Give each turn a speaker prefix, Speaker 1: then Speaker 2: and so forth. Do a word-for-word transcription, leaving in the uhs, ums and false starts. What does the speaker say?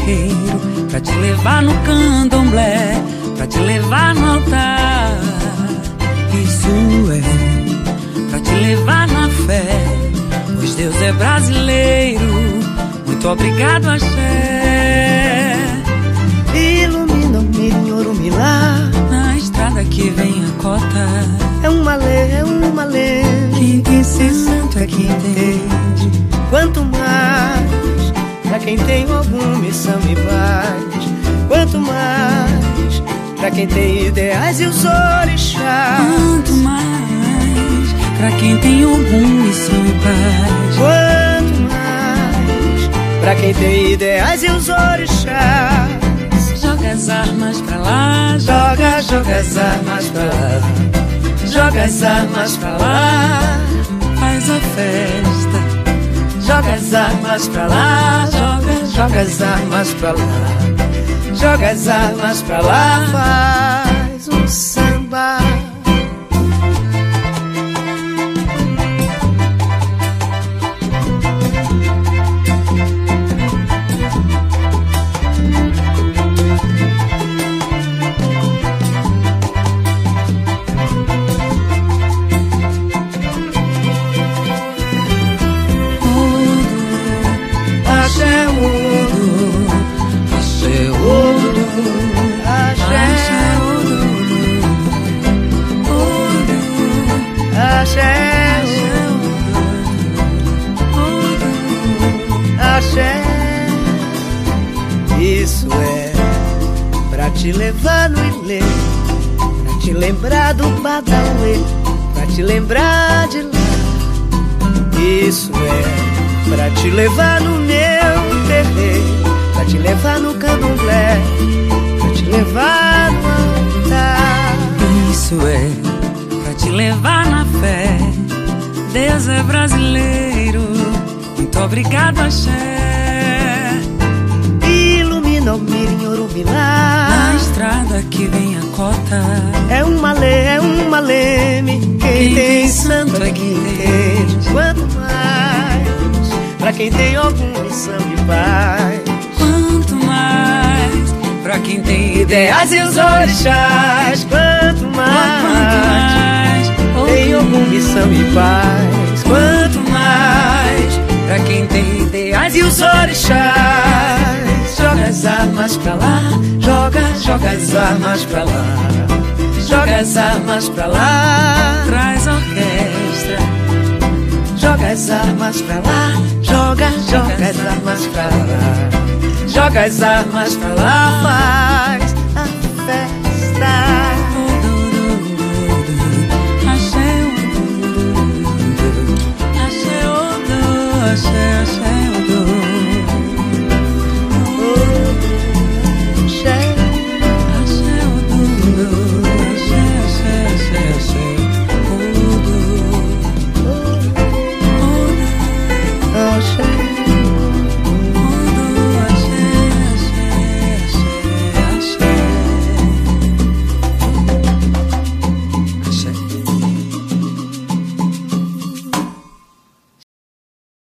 Speaker 1: terreiro, pra te levar no candomblé, pra te levar no altar. Isso é pra te levar na fé, pois Deus é brasileiro. Muito obrigado, axé.
Speaker 2: Ilumina o Mirinhorumilá,
Speaker 1: na estrada que vem a cota.
Speaker 2: É um malê, é um malê.
Speaker 1: Quem tem ser santo é quem entende.
Speaker 2: Quanto mais, pra quem tem alguma missão e paz. Quanto mais, pra quem tem ideais e os orixás.
Speaker 1: Quanto mais, pra quem tem alguma missão e paz.
Speaker 2: Quanto mais, pra quem tem ideais e os orixás.
Speaker 1: Joga as armas pra lá,
Speaker 2: joga, joga as armas pra lá. Joga as armas pra lá,
Speaker 1: faz a festa.
Speaker 2: Joga as armas pra lá, joga, joga as armas pra lá. Joga as armas pra lá, faz um samba. Isso é pra te levar no ilê, pra te lembrar do Badauê, pra te lembrar de lá. Isso é pra te levar no meu terreiro, pra te levar no candomblé, pra te levar no altar.
Speaker 1: Isso é pra te levar na fé. Deus é brasileiro. Muito obrigado, axé.
Speaker 2: Ilumina o Mirinhorumilá,
Speaker 1: na estrada que vem a cota.
Speaker 2: É um malê, é um maleme. Quem, quem tem santo é quem entende. Quanto mais, pra quem tem alguma missão de paz.
Speaker 1: Quanto mais, pra quem tem
Speaker 2: ideais e os orixás. Quanto mais, tem alguma missão e paz. Quanto mais, pra quem tem ideais e os orixás. Joga as armas pra lá, joga, joga as armas pra lá. Joga as armas pra lá,
Speaker 1: traz a orquestra.
Speaker 2: Joga as armas pra lá, joga, joga as armas pra lá. Joga as armas pra lá, faz a festa.